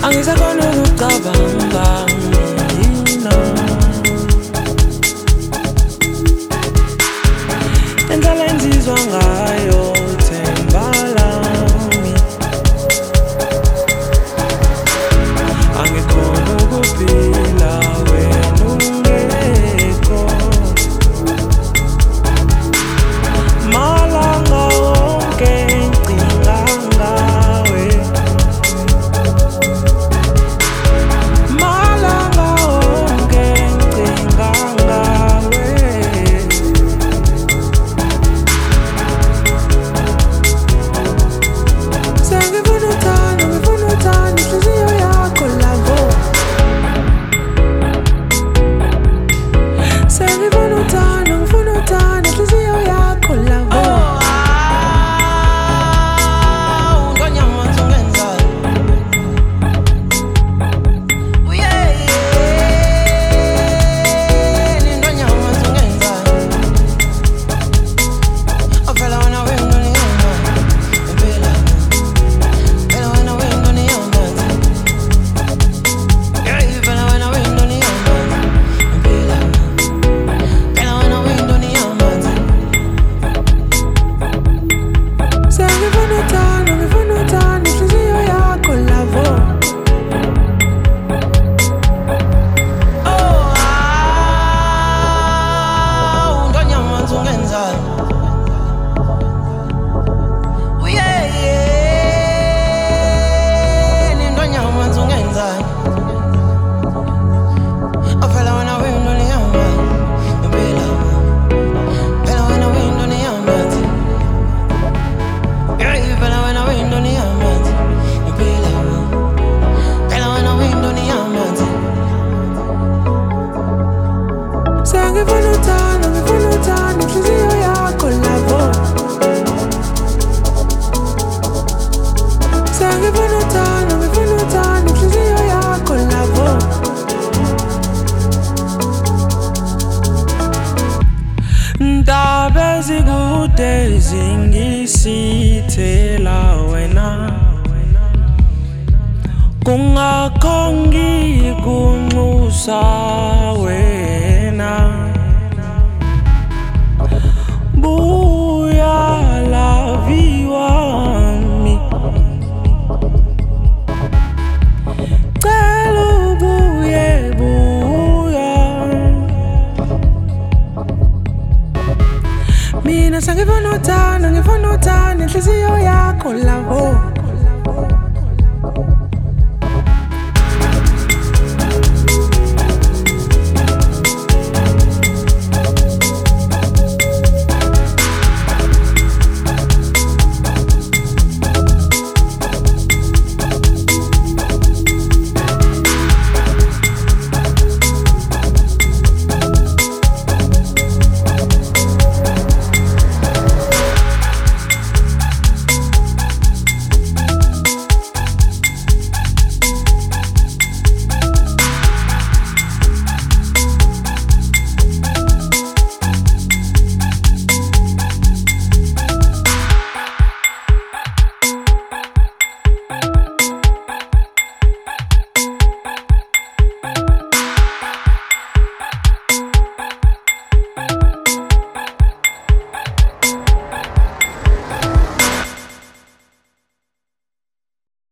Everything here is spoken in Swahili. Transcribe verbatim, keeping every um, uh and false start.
angisakhona ukucabanga mina indlela engizizwa ngayo themba lami angikhona ukuphila wena ungekho malanga wonke ngcinga ngawe malanga wonke ngcinga ngawe sengifuna uthando ngifuna uthando inhliziyo yakho lavo sengifuna uthando ngifuna uthando inhliziyo yakho lavo sengifuna uthando ngifuna uthando inhliziyo yakho lavo sengifuna uthando ngifuna uthando inhliziyo yakho lavo ndaba ezikude zingisithela wena kungakho ngikunxusa wena buya lavi wami cela ubuye buya mina sengifuna uthando ngifuna uthando inhliziyo yakho lavo